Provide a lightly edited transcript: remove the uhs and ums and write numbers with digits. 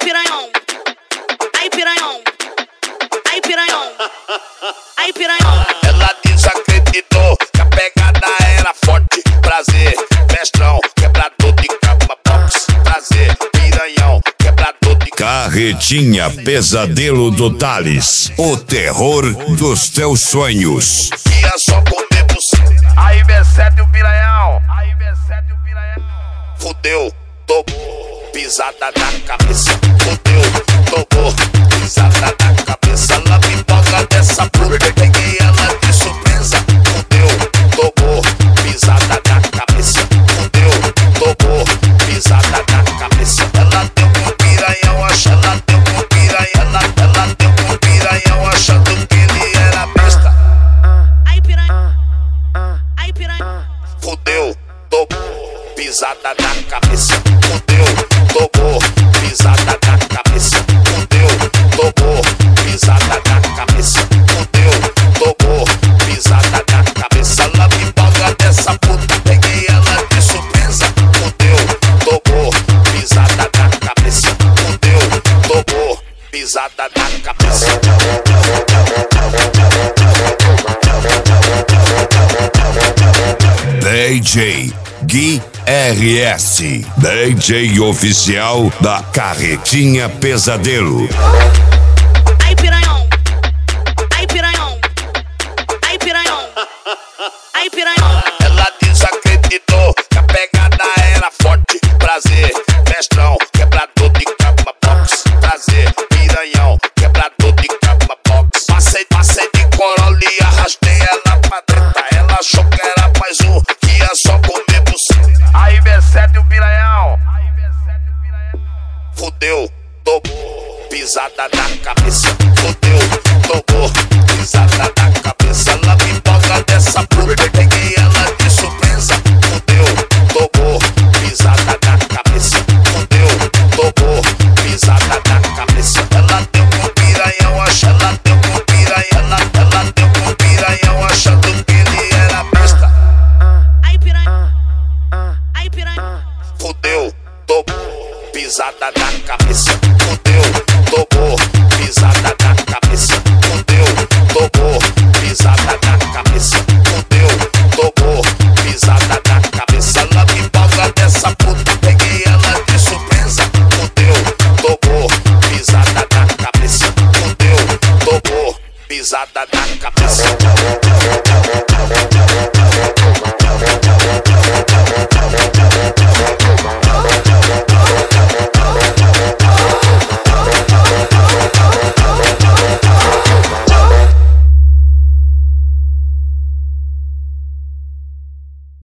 piranhão, ai piranhão, ai piranhão, ai piranhão. Ela desacreditou que a pegada era forte. Prazer, mestrão, quebrador de cama box. Prazer, piranhão, quebrador de Carretinha Pesadelo do Thales, o terror dos teus sonhos. ia só comer buceta. Aí B7 o piranhão, aí B7 o piranhão. Fudeu, tomou, pisada na cabeça. Fudeu, tomou, pisada na cabeça. Ela me toca dessa puta, peguei ela de surpresa. Fudeu, tomou, pisada na cabeça. Fudeu, tomou, pisada na cabeça. Ela deu com o piranhão, ela deu com o piranhão, ela deu com o piranhão, achando que ele era besta. Ai piranha, ai piranha. Fudeu, tomou, pisada na cabeça. Fudeu, tomou, pisada na cabeça. Fudeu, tomou, pisada na cabeça. Fudeu, tomou, pisada na cabeça. Ela me paga dessa puta, peguei ela de surpresa. Fudeu, tomou, pisada na cabeça. Fudeu, tomou, pisada na cabeça. DJ Gui RS, DJ oficial da Carretinha Pesadelo. Ai piranhão, ai piranhão, ai piranhão, ai piranhão. Ela desacreditou que a pegada era forte. Prazer, mestrão, quebrador de cama box. Prazer, piranhão, quebrador de cama box. Passei de Corolla e arrastei ela pra dentro. Ela achou que era mais um, que ia só comer buceta. Aí B7 o piranhão, fudeu, tomou, pisada na cabeça. Fudeu, tomou, pisada na cabeça. Ela me toca dessa puta, peguei ela de surpresa. Fudeu, tomou, pisada na cabeça. Fudeu, tomou, pisada na cabeça. Ela deu com o piranhão, ela deu com o piranhão, ela deu com o piranhão, achando que ele era besta. Ai piranha, ai piranha. Fudeu, tomou, pisada na cabeça. Fudeu, tomou,